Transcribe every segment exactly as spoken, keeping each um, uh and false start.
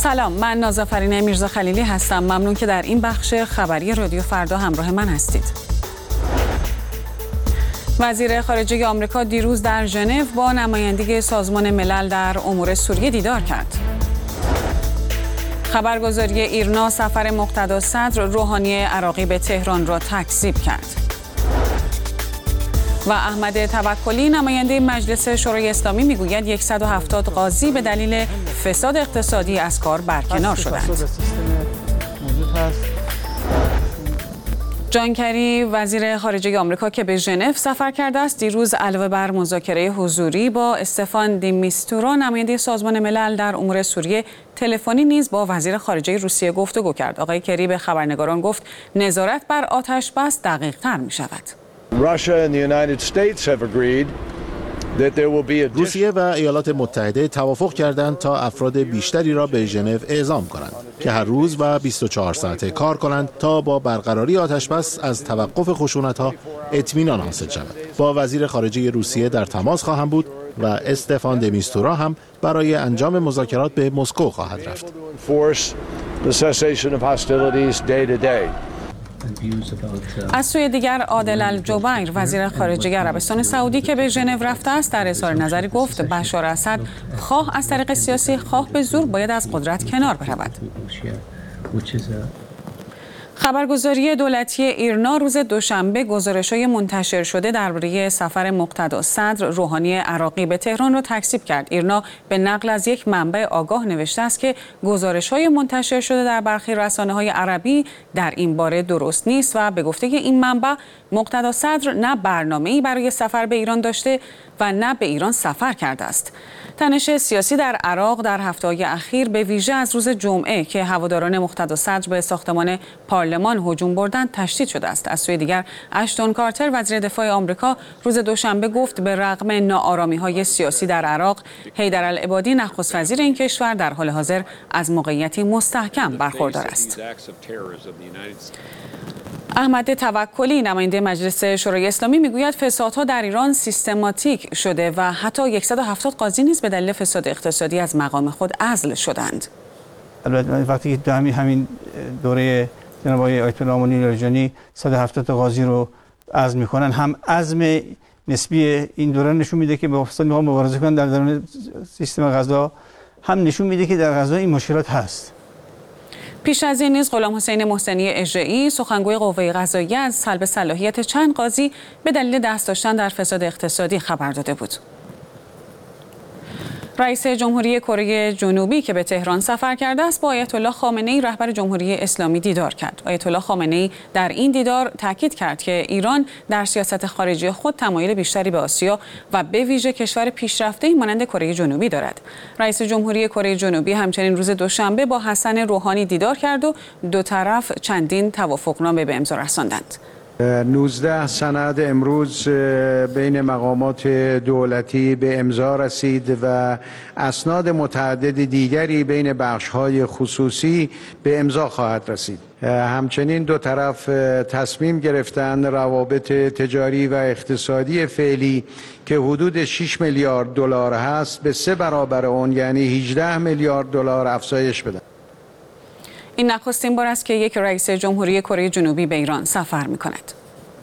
سلام، من نازافرین میرزا خلیلی هستم. ممنون که در این بخش خبری رادیو فردا همراه من هستید. وزیر خارجه آمریکا دیروز در ژنو با نمایندگی سازمان ملل در امور سوریه دیدار کرد. خبرگزاری ایرنا سفر مقتدا صدر روحانی عراقی به تهران را تکذیب کرد. و احمد توکلی نماینده مجلس شورای اسلامی میگوید صد و هفتاد قاضی به دلیل فساد اقتصادی از کار برکنار شدند. جان کری وزیر خارجه آمریکا که به ژنو سفر کرده است دیروز علاوه بر مذاکره حضوری با استفان دی میستورا نماینده سازمان ملل در امور سوریه تلفنی نیز با وزیر خارجه روسیه گفتگو کرد. آقای کری به خبرنگاران گفت نظارت بر آتش بس دقیق‌تر می‌شود. روسیه و ایالات متحده توافق کردند تا افراد بیشتری را به ژنو اعزام کنند که هر روز و بیست و چهار ساعته کار کنند تا با برقراری آتش‌بس از توقف خشونت‌ها اطمینان حاصل شود. با وزیر خارجه روسیه در تماس خواهم بود و استفان د میستورا هم برای انجام مذاکرات به مسکو خواهد رفت. از سوی دیگر عادل الجبیر وزیر خارجه عربستان سعودی که به ژنو رفته است در اظهار نظری گفت بشار اسد خواه از طریق سیاسی خواه به زور باید از قدرت کنار برود. خبرگزاری دولتی ایرنا روز دوشنبه گزارش‌های منتشر شده درباره سفر مقتدا صدر روحانی عراقی به تهران را تکذیب کرد. ایرنا به نقل از یک منبع آگاه نوشته است که گزارش‌های منتشر شده در برخی رسانه‌های عربی در این باره درست نیست و به گفته این منبع مقتدا صدر نه برنامه‌ای برای سفر به ایران داشته و نه به ایران سفر کرده است. تنش سیاسی در عراق در هفته‌های اخیر به ویژه از روز جمعه که هواداران مقتدا صدر به ساختمان پارلمان هجوم بردند تشدید شده است. از سوی دیگر اشتون کارتر وزیر دفاع آمریکا روز دوشنبه گفت به رغم ناآرامی‌های سیاسی در عراق حیدرالعبادی نخست وزیر این کشور در حال حاضر از موقعیتی مستحکم برخوردار است. احمد توکلی نماینده مجلس شورای اسلامی میگوید فسادها در ایران سیستماتیک شده و حتی صد و هفتاد قاضی نیز به دلیل فساد اقتصادی از مقام خود عزل شدند. البته وقتی که همین همین دوره جناب آقای آیت الله امانی لاریجانی صد و هفتاد قاضی رو عزل میکنن، هم عزم نسبی این دوره نشون میده که با فساد میخوان مبارزه کنن در درون سیستم قضا، هم نشون میده که در قضا این مشکلات هست. پیش از این نیز غلام حسین محسنی اژه‌ای سخنگوی قوه قضاییه از سلب صلاحیت چند قاضی به دلیل دست داشتن در فساد اقتصادی خبر داده بود. رئیس جمهوری کره جنوبی که به تهران سفر کرده است با آیت الله خامنه‌ای رهبر جمهوری اسلامی دیدار کرد. آیت الله خامنه‌ای در این دیدار تاکید کرد که ایران در سیاست خارجی خود تمایل بیشتری به آسیا و به ویژه کشور پیشرفته‌ای مانند کره جنوبی دارد. رئیس جمهوری کره جنوبی همچنین روز دوشنبه با حسن روحانی دیدار کرد و دو طرف چندین توافقنامه به امضا رساندند. نوزده سند امروز بین مقامات دولتی به امضا رسید و اسناد متعدد دیگری بین بخش‌های خصوصی به امضا خواهد رسید. همچنین دو طرف تصمیم گرفتند روابط تجاری و اقتصادی فعلی که حدود شش میلیارد دلار هست به سه برابر اون یعنی هجده میلیارد دلار افزایش بدن. این نخستین بار است که یک رئیس جمهوری کره جنوبی به ایران سفر می‌کند.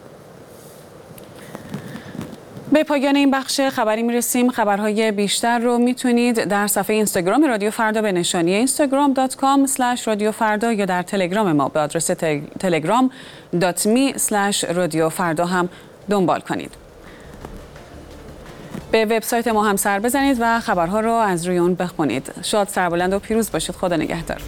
به پایان این بخش خبری می‌رسیم. خبرهای بیشتر رو میتونید در صفحه اینستاگرام رادیو فردا به نشانی اینستاگرام دات کام اسلش رادیو فردا یا در تلگرام ما به آدرس تلگرام دات می اسلش رادیو فردا هم دنبال کنید. به وبسایت ما هم سر بزنید و خبرها رو از روی اون بخونید. شاد، سربلند و پیروز باشید. خدا نگهدار.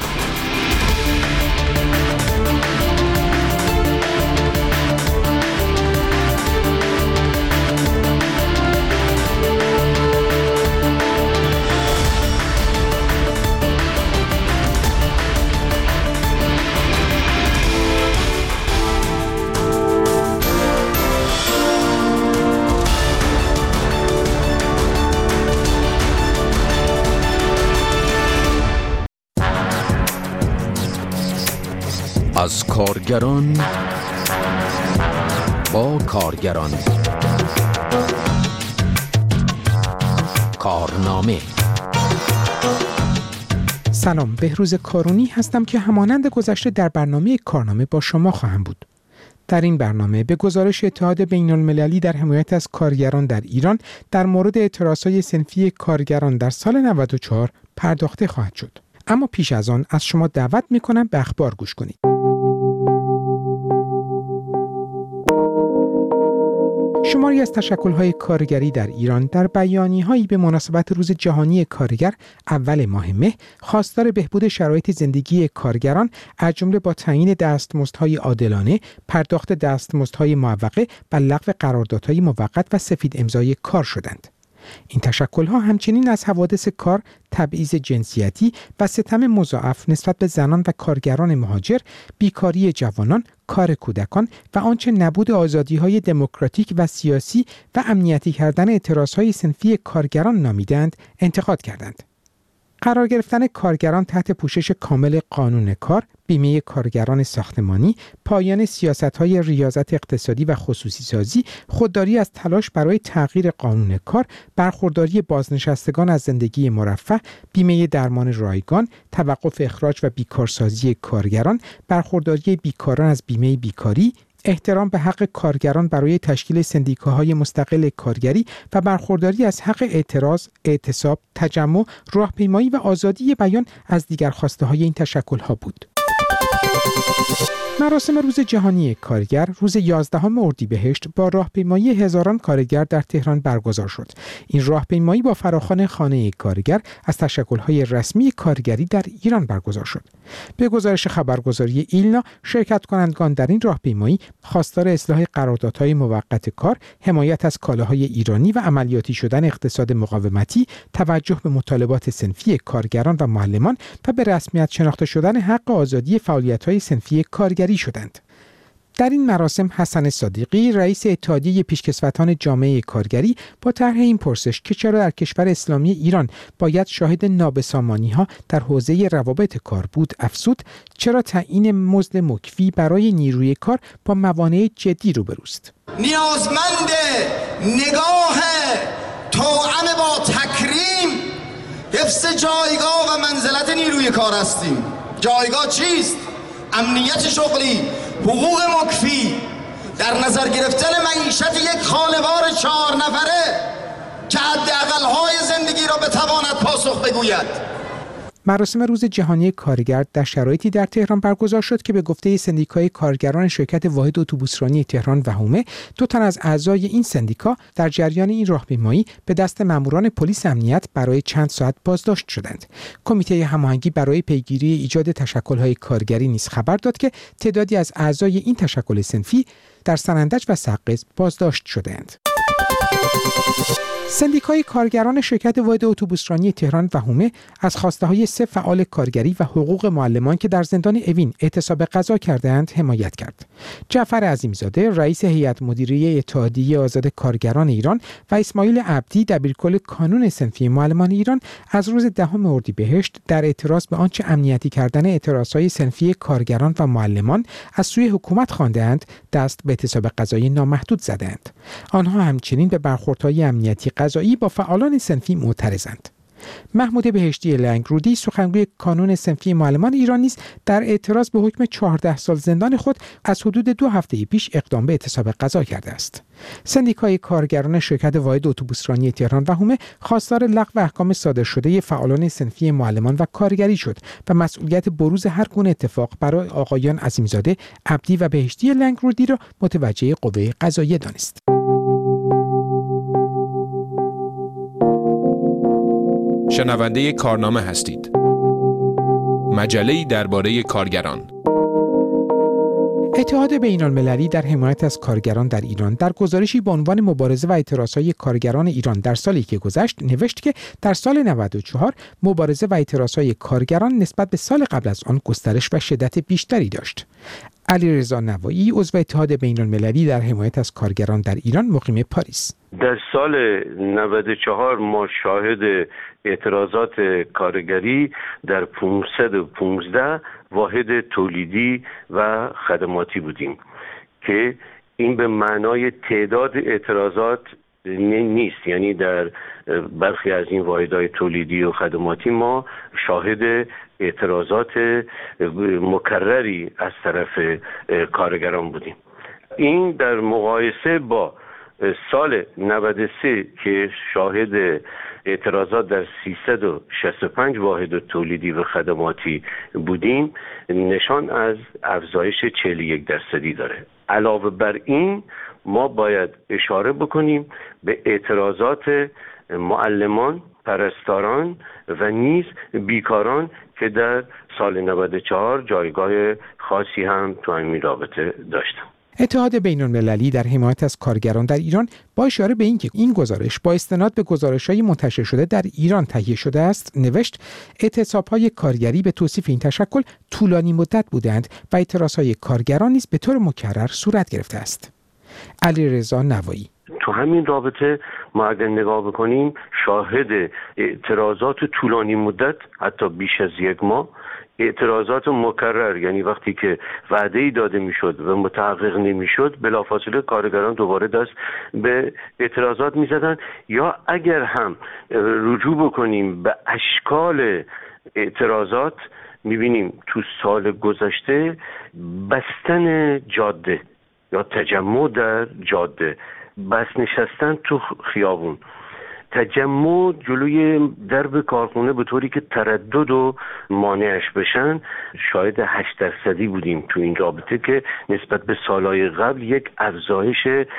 از کارگران با کارگران، کارنامه سلام، بهروز کارونی هستم که همانند گذشته در برنامه کارنامه با شما خواهم بود. در این برنامه به گزارش اتحاد بین‌المللی در حمایت از کارگران در ایران در مورد اعتراضهای صنفی کارگران در سال نود و چهار پرداخته خواهد شد. اما پیش از آن از شما دعوت می‌کنم به اخبار گوش کنید. شماری از تشکل‌های کارگری در ایران در بیانیه‌هایی به مناسبت روز جهانی کارگر اول ماه مه خواستار بهبود شرایط زندگی کارگران از جمله با تعیین دستمزدهای عادلانه، پرداخت دستمزدهای معوقه و لغو قراردادهای موقت و سفید امضای کار شدند. این تشکل‌ها همچنین از حوادث کار، تبعیض جنسیتی و ستم مضاعف نسبت به زنان و کارگران مهاجر، بیکاری جوانان، کار کودکان و آنچه نبود آزادی‌های دموکراتیک و سیاسی و امنیتی کردن اعتراضهای صنفی کارگران نامیدند، انتقاد کردند. قرار گرفتن کارگران تحت پوشش کامل قانون کار، بیمه کارگران ساختمانی، پایان سیاست‌های ریاضت اقتصادی و خصوصی سازی، خودداری از تلاش برای تغییر قانون کار، برخورداری بازنشستگان از زندگی مرفه، بیمه درمان رایگان، توقف اخراج و بیکارسازی کارگران، برخورداری بیکاران از بیمه بیکاری، احترام به حق کارگران برای تشکیل سندیکاهای مستقل کارگری و برخورداری از حق اعتراض، اعتصاب، تجمع، راهپیمایی و آزادی بیان از دیگر خواسته‌های این تشکل‌ها بود. مراسم روز جهانی کارگر روز یازدهم اردیبهشت با راهپیمایی هزاران کارگر در تهران برگزار شد. این راهپیمایی با فراخوان خانه کارگر از تشکل‌های رسمی کارگری در ایران برگزار شد. به گزارش خبرگزاری ایلنا، شرکت کنندگان در این راهپیمایی خواستار اصلاح قراردادهای موقت کار، حمایت از کالاهای ایرانی و عملیاتی شدن اقتصاد مقاومتی، توجه به مطالبات صنفی کارگران و معلمان و به رسمیت شناخته شدن حق آزادی فعالیت‌های صنفی کارگری شدند. در این مراسم حسن صادقی، رئیس اتحادیه پیشکسوتان جامعه کارگری، با طرح این پرسش که چرا در کشور اسلامی ایران باید شاهد نابسامانی‌ها در حوزه روابط کار بود، افزود چرا تعیین مزد مکفی برای نیروی کار با موانع جدی روبروست. نیازمند نگاه توأم با تکریم، حفظ جایگاه و منزلت نیروی کار هستیم. جایگاه چیست؟ امنیت شغلی، حقوق مکفی، در نظر گرفتن معیشت یک خانوار چهار نفره که حداقل‌های زندگی را بتواند پاسخ بگوید. مراسم روز جهانی کارگر در شرایطی در تهران برگزار شد که به گفته سندیکای کارگران شرکت واحد اتوبوسرانی تهران و حومه، دو تن از اعضای این سندیکا در جریان این راهپیمایی به دست ماموران پلیس امنیت برای چند ساعت بازداشت شدند. کمیته هماهنگی برای پیگیری ایجاد تشکل‌های کارگری نیز خبر داد که تعدادی از اعضای این تشکل صنفی در سنندج و سقز بازداشت شدند. سندیکای کارگران شرکت واحد اتوبوسرانی تهران و حومه از خواسته‌های سه فعال کارگری و حقوق معلمان که در زندان اوین اعتصاب غذا کردند حمایت کرد. جعفر عظیم‌زاده، رئیس هیئت مدیره اتحادیه آزاد کارگران ایران و اسماعیل عبدی، دبیرکل کانون صنفی معلمان ایران، از روز دهم اردیبهشت در اعتراض به آنچه امنیتی کردن اعتراضهای صنفی کارگران و معلمان از سوی حکومت خواندند، دست به اعتصاب غذایی نامحدود زدند. آنها همچنین به برخوردهای امنیتی قضایی با فعالان صنفی معترضند. محمود بهشتی لنگرودی، سخنگوی کانون صنفی معلمان ایران، نیز در اعتراض به حکم چهارده سال زندان خود از حدود دو هفته پیش اقدام به اعتصاب غذا کرده است. سندیکای کارگران شرکت واحد اتوبوسرانی تهران و حومه خواستار لغو احکام صادر شده فعالان صنفی معلمان و کارگری شد و مسئولیت بروز هر گونه اتفاق برای آقایان عظیم‌زاده، عبدی و بهشتی لنگرودی را متوجه قوه قضاییه دانست. شنونده کارنامه هستید. مجله‌ای درباره کارگران. اتحاد بین‌المللی در حمایت از کارگران در ایران در گزارشی با عنوان مبارزه و اعتراضهای کارگران ایران در سالی که گذشت نوشت که در سال نود و چهار مبارزه و اعتراضهای کارگران نسبت به سال قبل از آن گسترش و شدت بیشتری داشت. علیرضا نوایی، عضو اتحاد بین‌المللی در حمایت از کارگران در ایران، مقیم پاریس: در سال نود و چهار ما شاهد اعتراضات کارگری در پانصد و پانزده واحد تولیدی و خدماتی بودیم که این به معنای تعداد اعتراضات نیست. یعنی در برخی از این واحدهای تولیدی و خدماتی ما شاهد اعتراضات مکرری از طرف کارگران بودیم. این در مقایسه با سال نود و سه که شاهد اعتراضات در سیصد و شصت و پنج واحد تولیدی و خدماتی بودیم نشان از افزایش چهل و یک درصدی داره. علاوه بر این ما باید اشاره بکنیم به اعتراضات معلمان، پرستاران و نیز بیکاران که در سال نود و چهار جایگاه خاصی هم تو این رابطه داشتن. اتحاد بین‌المللی در حمایت از کارگران در ایران با اشاره به اینکه این گزارش با استناد به گزارش‌های منتشر شده در ایران تهیه شده است نوشت اعتصاب‌های کارگری به توصیف این تشکل طولانی مدت بودند و اعتراض‌های کارگران نیز به طور مکرر صورت گرفته است. علیرضا نوایی: تو همین رابطه ما اگر نگاه بکنیم شاهد اعتراضات طولانی مدت حتی بیش از یک ماه، اعتراضات مکرر، یعنی وقتی که وعده‌ای داده میشد و متحقق نمیشد بلافاصله کارگران دوباره دست به اعتراضات میزدن، یا اگر هم رجوع بکنیم به اشکال اعتراضات میبینیم تو سال گذشته بستن جاده یا تجمع در جاده، بس نشستن تو خیابون، تجمع جلوی درب کارخونه به طوری که تردد و مانعش بشن، شاید هشت درصدی بودیم تو این رابطه که نسبت به سالهای قبل یک افزایش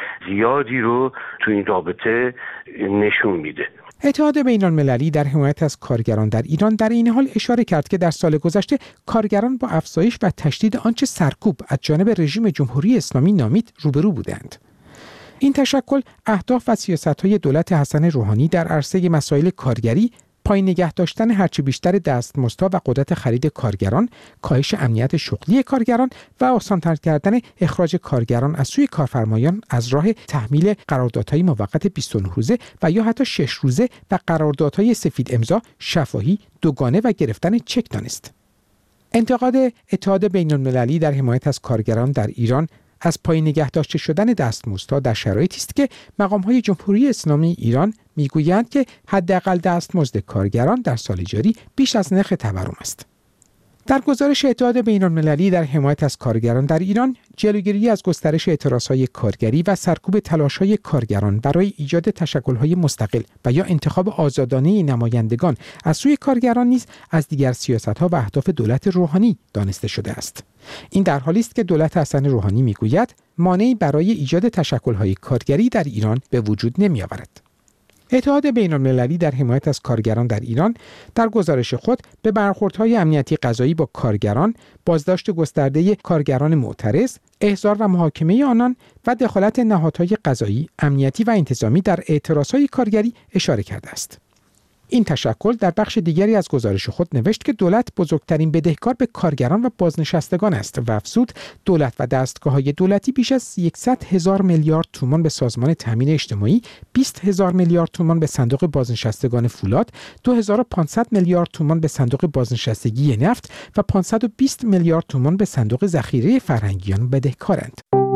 زیادی رو تو این رابطه نشون میده. اتحاد بین‌المللی در حمایت از کارگران در ایران در این حال اشاره کرد که در سال گذشته کارگران با افزایش و تشدید آنچه سرکوب از جانب رژیم جمهوری اسلامی نامید روبرو بودند. این تشکل اهداف و سیاست‌های دولت حسن روحانی در عرصه مسائل کارگری، پایین نگه داشتن هرچه بیشتر دستمزدها و قدرت خرید کارگران، کاهش امنیت شغلی کارگران و آسان‌تر کردن اخراج کارگران از سوی کارفرمایان از راه تحمیل قراردادهای موقت بیست و نه روزه و یا حتی شش روزه و قراردادهای سفید امضا، شفاهی، دوگانه و گرفتن چک دانست. انتقاد اتحاد بین‌المللی در حمایت از کارگران در ایران از پایین نگه داشته شدن دستمزدها در شرایطی است که مقام‌های جمهوری اسلامی ایران میگویند که حداقل دستمزد کارگران در سال جاری بیش از نرخ تورم است. در گزارش اتحاد بین‌المللی در حمایت از کارگران در ایران، جلوگیری از گسترش اعتراضهای کارگری و سرکوب تلاش‌های کارگران برای ایجاد تشکل‌های مستقل و یا انتخاب آزادانه نمایندگان از سوی کارگران نیز از دیگر سیاست‌ها و اهداف دولت روحانی دانسته شده است. این در حالی است که دولت حسن روحانی میگوید مانعی برای ایجاد تشکل‌های کارگری در ایران به وجود نمی‌آورد. اتحاد بین‌المللی در حمایت از کارگران در ایران در گزارش خود به برخوردهای امنیتی قضایی با کارگران، بازداشت گسترده کارگران معترض، احضار و محاکمه آنان و دخالت نهادهای قضایی، امنیتی و انتظامی در اعتراضهای کارگری اشاره کرده است. این تشکل در بخش دیگری از گزارش خود نوشت که دولت بزرگترین بدهکار به کارگران و بازنشستگان است و افزود دولت و دستگاه‌های دولتی بیش از صد هزار میلیارد تومان به سازمان تامین اجتماعی، بیست هزار میلیارد تومان به صندوق بازنشستگان فولاد، دو هزار و پانصد میلیارد تومان به صندوق بازنشستگی نفت و پانصد و بیست میلیارد تومان به صندوق ذخیره فرهنگیان بدهکارند.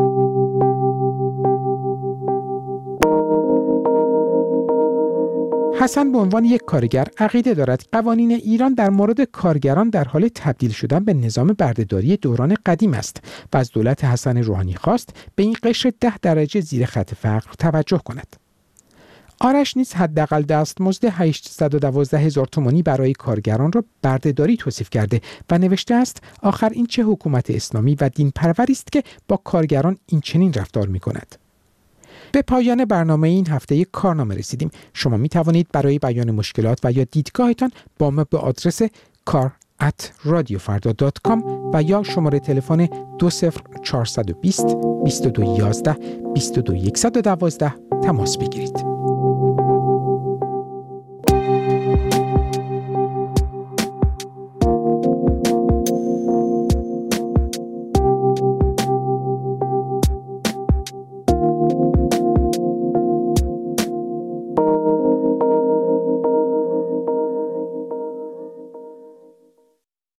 حسن به عنوان یک کارگر عقیده دارد قوانین ایران در مورد کارگران در حال تبدیل شدن به نظام بردهداری دوران قدیم است و از دولت حسن روحانی خواست به این قشر ده درجه زیر خط فقر توجه کند. آرش نیز حداقل دستمزد هشتصد و دوازده هزار تومانی برای کارگران را بردهداری توصیف کرده و نوشته است آخر این چه حکومت اسلامی و دین پروری است که با کارگران این چنین رفتار می کند. به پایان برنامه این هفته کارنامه رسیدیم. شما می توانید برای بیان مشکلات و یا دیدگاهتان با ما به آدرس کار ات رادیو فردا دات کام و یا شماره تلفن دو صفر چهارصد و بیست بیست و دو یازده بیست و دو صد و دوازده تماس بگیرید.